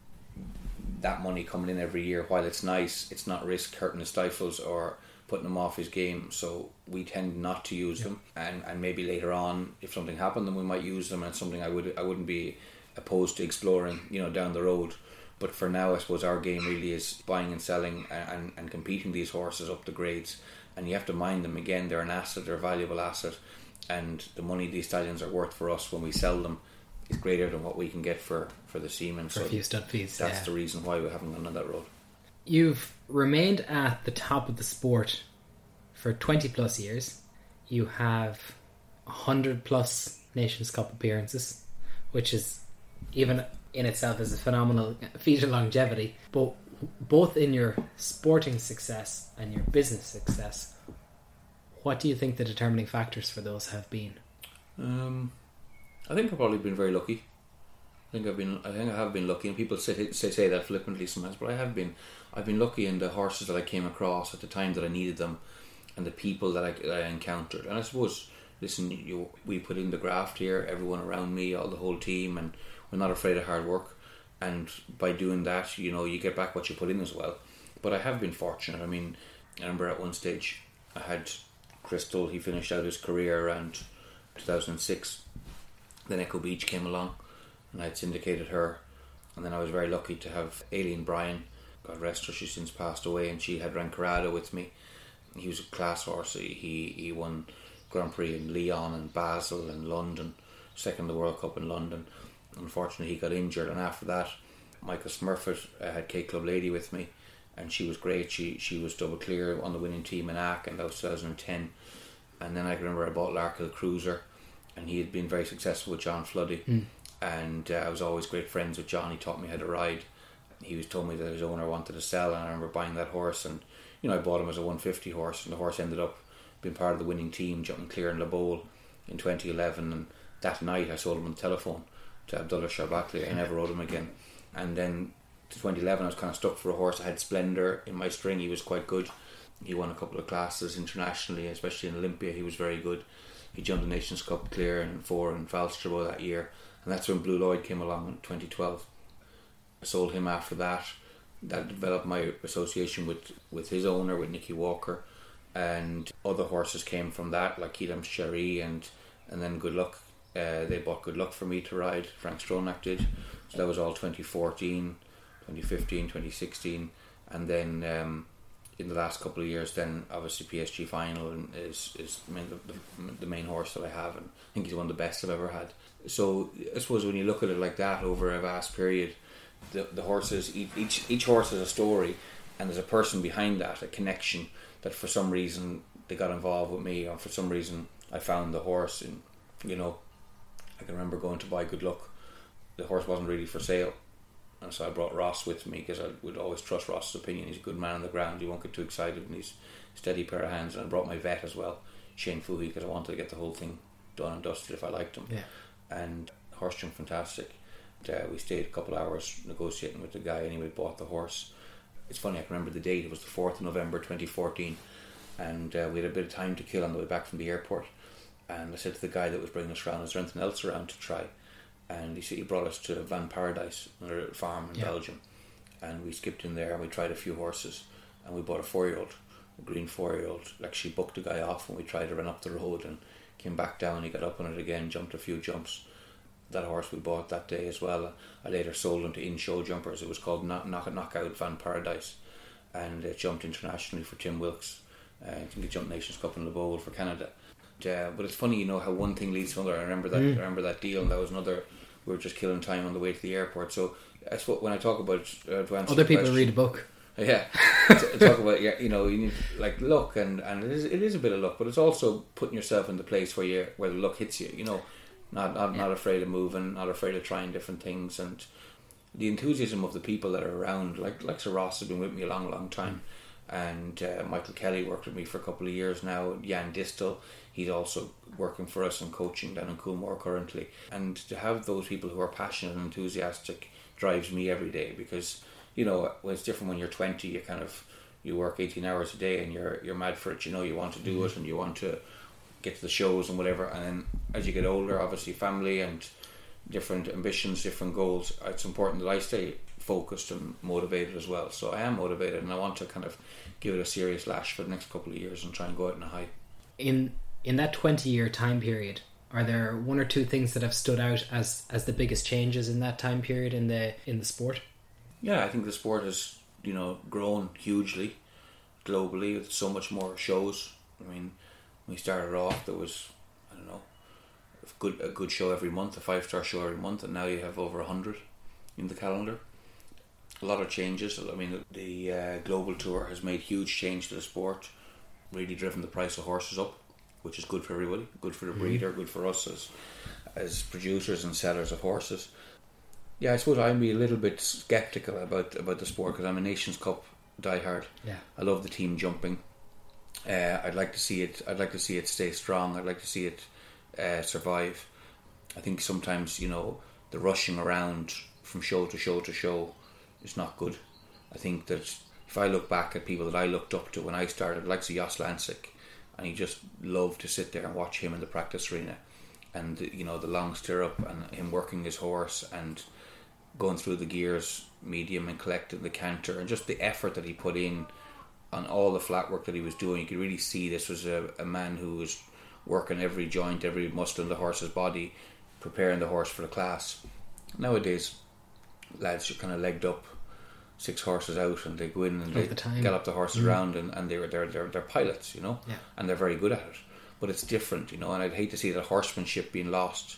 that money coming in every year, while it's nice, it's not risk hurting his stifles or putting him off his game. So we tend not to use yeah. them, and, and maybe later on, if something happened, then we might use them, and it's something I would I wouldn't be opposed to exploring, you know, down the road. But for now, I suppose our game really is buying and selling and, and, and competing these horses up the grades. And you have to mind them. Again, they're an asset, they're a valuable asset, and the money these stallions are worth for us when we sell them is greater than what we can get for, for the semen. For so a few stud fees. That's yeah. the reason why we haven't gone on that road. You've remained at the top of the sport for twenty plus years. You have one hundred plus Nations Cup appearances, which is even in itself is a phenomenal feat of longevity. But both in your sporting success and your business success, what do you think the determining factors for those have been? Um, I think I've probably been very lucky. I think I've been. I think I have been lucky, and people say say, say that flippantly sometimes, but I have been. I've been lucky in the horses that I came across at the time that I needed them, and the people that I, that I encountered. And I suppose, listen, you we put in the graft here. Everyone around me, all the whole team, and we're not afraid of hard work. And by doing that, you know, you get back what you put in as well. But I have been fortunate. I mean, I remember at one stage I had Crystal. He finished out his career around two thousand six. Then Echo Beach came along, and I had syndicated her. And then I was very lucky to have Aileen Bryan, God rest her, she's since passed away, and she had Rancarada with me. He was a class horse. He he won Grand Prix in Lyon and Basel and London, second the World Cup in London. Unfortunately, he got injured, and after that, Michael Smurfett uh, had K Club Lady with me, and she was great. She she was double clear on the winning team in A C, and that was two thousand ten. And then I can remember I bought Larkhill Cruiser, and he had been very successful with John Floody, mm. and uh, I was always great friends with John. He taught me how to ride. He was told me that his owner wanted to sell, and I remember buying that horse, and you know I bought him as a one fifty horse, and the horse ended up being part of the winning team, jumping clear in Le Bowl in twenty eleven. And that night I sold him on the telephone to Abdullah Sharbakli. I never rode him again. And then to twenty eleven I was kind of stuck for a horse. I had Splendor in my string. He was quite good. He won a couple of classes internationally, especially in Olympia. He was very good. He jumped the Nations Cup clear in four in Falsterbo that year, and that's when Blue Lloyd came along in twenty twelve. I sold him after that. That developed my association with, with his owner, with Nicky Walker, and other horses came from that, like Kidam Cherie, and and then Good Luck. Uh, they bought Good Luck for me to ride. Frank Stronach did. So that was all twenty fourteen, twenty fifteen, twenty sixteen, and then um, in the last couple of years, then obviously P S G Final is is the main, the, the main horse that I have, and I think he's one of the best I've ever had. So I suppose when you look at it like that over a vast period, the the horses, each each horse has a story, and there's a person behind that, a connection that for some reason they got involved with me, or for some reason I found the horse. And you know, I can remember going to buy Good Luck. The horse wasn't really for sale, and so I brought Ross with me because I would always trust Ross's opinion. He's a good man on the ground. He won't get too excited, and he's a steady pair of hands. And I brought my vet as well, Shane Fooey, because I wanted to get the whole thing done and dusted if I liked him. Yeah. And the horse jumped fantastic. And, uh, we stayed a couple of hours negotiating with the guy. Anyway, bought the horse. It's funny, I can remember the date. It was the fourth of November twenty fourteen, and uh, we had a bit of time to kill on the way back from the airport. And I said to the guy that was bringing us around, is there anything else around to try? And he said he brought us to Van Paradise, another farm in yeah. Belgium, and we skipped in there and we tried a few horses, and we bought a four-year-old, a green four-year-old. Actually booked the guy off when we tried to run up the road, and came back down. He got up on it again, jumped a few jumps. That horse we bought that day as well. I later sold him to in-show jumpers. It was called Knock Knock Knockout Van Paradise, and it jumped internationally for Tim Wilkes. Uh, I think it jumped Nations Cup in Le Bowl for Canada. Uh, but it's funny, you know, how one thing leads to another. I remember that. Mm. I remember that deal, and that was another. We were just killing time on the way to the airport. So that's what when I talk about uh, to answer other people question, read a book. Yeah, to talk about yeah, you know, you need like luck, and, and it is it is a bit of luck, but it's also putting yourself in the place where you where the luck hits you. You know, not not, yeah. not afraid of moving, not afraid of trying different things, and the enthusiasm of the people that are around. Like like Sir Ross has been with me a long, long time, and uh, Michael Kelly worked with me for a couple of years now. Jan Distel, he's also working for us and coaching down in Coolmore currently. And to have those people who are passionate and enthusiastic drives me every day, because you know when it's different when you're twenty, you kind of you work eighteen hours a day and you're you're mad for it. You know, you want to do mm-hmm. it and you want to get to the shows and whatever. And then as you get older, obviously family and different ambitions, different goals, it's important that I stay focused and motivated as well. So I am motivated, and I want to kind of give it a serious lash for the next couple of years and try and go out in a high. In in that twenty year time period, are there one or two things that have stood out as as the biggest changes in that time period in the in the sport? Yeah, I think the sport has, you know, grown hugely globally with so much more shows. I mean, when we started off, there was, I don't know, a good a good show every month, a five star show every month, and now you have over a hundred in the calendar. A lot of changes. I mean, the uh, global tour has made huge change to the sport, really driven the price of horses up, which is good for everybody, good for the breeder, mm-hmm. good for us as as producers and sellers of horses. Yeah, I suppose I'd be a little bit sceptical about about the sport because I'm a Nations Cup diehard. Yeah, I love the team jumping. Uh, I'd like to see it. I'd like to see it stay strong. I'd like to see it uh, survive. I think sometimes, you know, the rushing around from show to show to show is not good. I think that if I look back at people that I looked up to when I started, like Jos Lancic, and he just loved to sit there and watch him in the practice arena, and you know the long stirrup and him working his horse and going through the gears, medium and collecting the canter, and just the effort that he put in on all the flat work that he was doing. You could really see this was a, a man who was working every joint, every muscle in the horse's body, preparing the horse for the class. Nowadays, lads are kind of legged up, six horses out, and they go in and they the gallop the horses mm. around, and, and they're, they're they're they're pilots, you know, yeah. and they're very good at it. But it's different, you know, and I'd hate to see that horsemanship being lost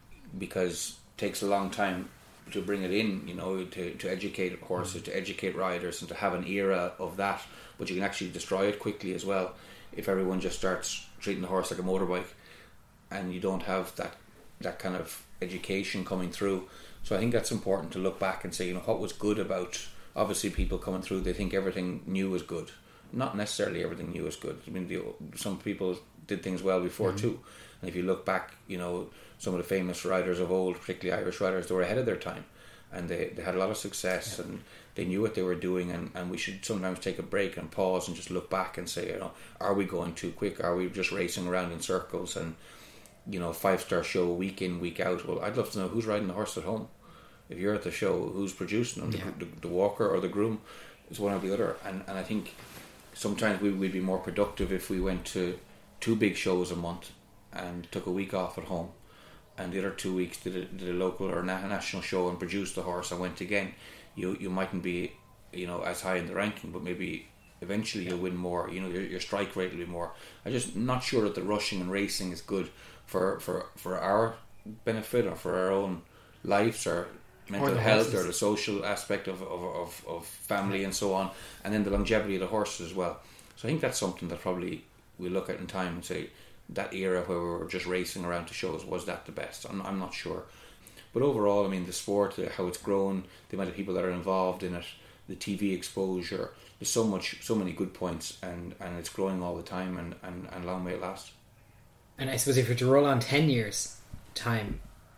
because it takes a long time to bring it in, you know, to, to educate horses, mm. to educate riders, and to have an era of that. But you can actually destroy it quickly as well if everyone just starts treating the horse like a motorbike, and you don't have that that kind of education coming through. So I think that's important to look back and say, you know, what was good about. Obviously, people coming through, they think everything new is good. Not necessarily everything new is good. I mean, the, some people did things well before mm-hmm. too. And if you look back, you know, some of the famous riders of old, particularly Irish riders, they were ahead of their time, and they, they had a lot of success, yeah. and they knew what they were doing. And, and we should sometimes take a break and pause and just look back and say, you know, are we going too quick? Are we just racing around in circles? And you know, five star show week in, week out. Well, I'd love to know who's riding the horse at home. If you're at the show, who's producing them? Yeah. The, the, the walker or the groom is one or the other. And and I think sometimes we would be more productive if we went to two big shows a month and took a week off at home, and the other two weeks did a, did a local or na- national show and produced the horse and went again. You you mightn't be, you know, as high in the ranking, but maybe eventually you'll win more. You know, your, your strike rate will be more. I'm just not sure that the rushing and racing is good for for, for our benefit or for our own lives or mental or health horses. Or the social aspect of, of, of, of family and so on, and then the longevity of the horses as well. So I think that's something that probably we look at in time and say that era where we were just racing around to shows, was that the best? I'm, I'm not sure. But overall, I mean, the sport, how it's grown, the amount of people that are involved in it, the T V exposure, there's so much, so many good points, and, and it's growing all the time, and, and, and long may it last. And I suppose if you're to roll on ten years time,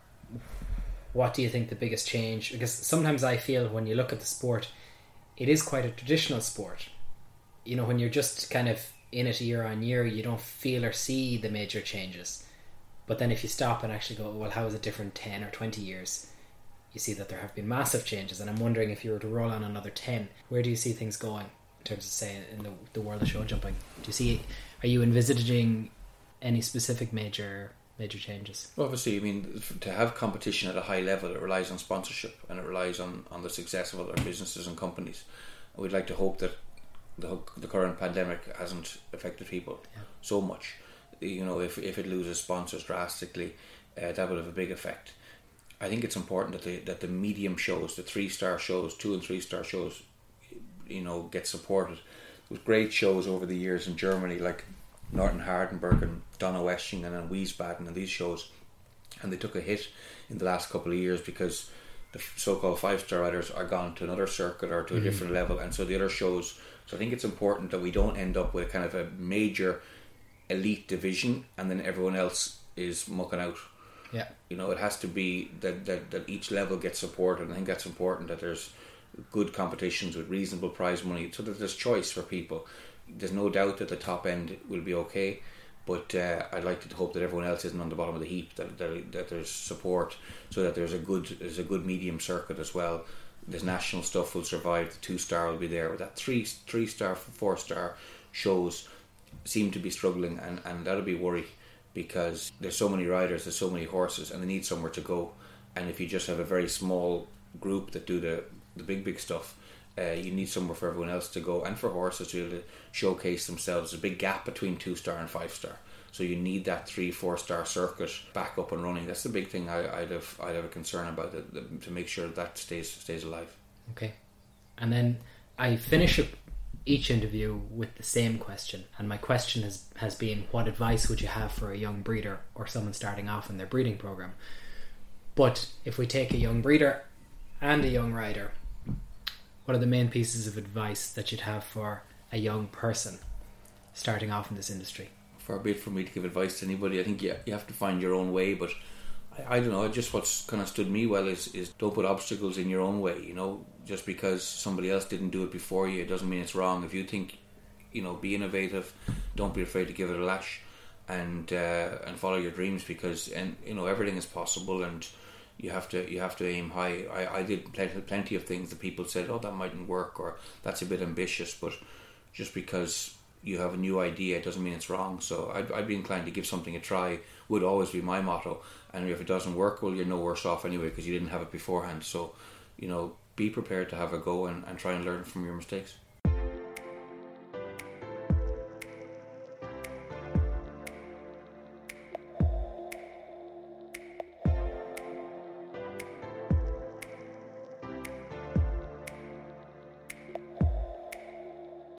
what do you think the biggest change? Because sometimes I feel when you look at the sport, it is quite a traditional sport. You know, when you're just kind of in it year on year, you don't feel or see the major changes. But then if you stop and actually go, well, how is it different ten or twenty years? You see that there have been massive changes. And I'm wondering, if you were to roll on another ten, where do you see things going in terms of, say, in the, the world of show jumping? Do you see, are you envisaging any specific major major changes? Well, obviously, I mean, to have competition at a high level, it relies on sponsorship, and it relies on, on the success of other businesses and companies. And we'd like to hope that the the current pandemic hasn't affected people yeah. so much. You know, if if it loses sponsors drastically, uh, that will have a big effect. I think it's important that the that the medium shows, the three star shows, two and three star shows, you know, get supported. There was great shows over the years in Germany, like Norton Hardenberg and Donaueschingen and Wiesbaden and these shows, and they took a hit in the last couple of years because the so-called five-star riders are gone to another circuit or to a mm-hmm. different level, and so the other shows. So I think it's important that we don't end up with kind of a major elite division and then everyone else is mucking out. Yeah, you know, it has to be that, that, that each level gets supported, and I think that's important, that there's good competitions with reasonable prize money so that there's choice for people. There's no doubt that the top end will be okay, but uh, I'd like to hope that everyone else isn't on the bottom of the heap, that, that, that there's support so that there's a good there's a good medium circuit as well. There's national stuff will survive, the two star will be there, that three three star, four star shows seem to be struggling, and, and that'll be worry, because there's so many riders, there's so many horses, and they need somewhere to go. And if you just have a very small group that do the, the big big stuff, uh, you need somewhere for everyone else to go, and for horses to be able to showcase themselves. There's a big gap between two star and five star, so you need that three four star circuit back up and running. That's the big thing I, I'd have I'd have a concern about, it, the, to make sure that stays stays alive. Okay, and then I finish up each interview with the same question, and my question has, has been, what advice would you have for a young breeder or someone starting off in their breeding program? But if we take a young breeder and a young rider, what are the main pieces of advice that you'd have for a young person starting off in this industry? Far be it for me to give advice to anybody. I think you, you have to find your own way, but I, I don't know, just what's kind of stood me well is, is don't put obstacles in your own way. You know, just because somebody else didn't do it before you, it doesn't mean it's wrong. If you think, you know, be innovative, don't be afraid to give it a lash, and uh, and follow your dreams, because, and you know, everything is possible, and you have to you have to aim high. I, I did plenty, plenty of things that people said, oh, that mightn't work, or that's a bit ambitious, but just because you have a new idea, it doesn't mean it's wrong. So I'd, I'd be inclined to give something a try, would always be my motto. And if it doesn't work, well, you're no worse off anyway, because you didn't have it beforehand. So, you know, be prepared to have a go and, and try and learn from your mistakes.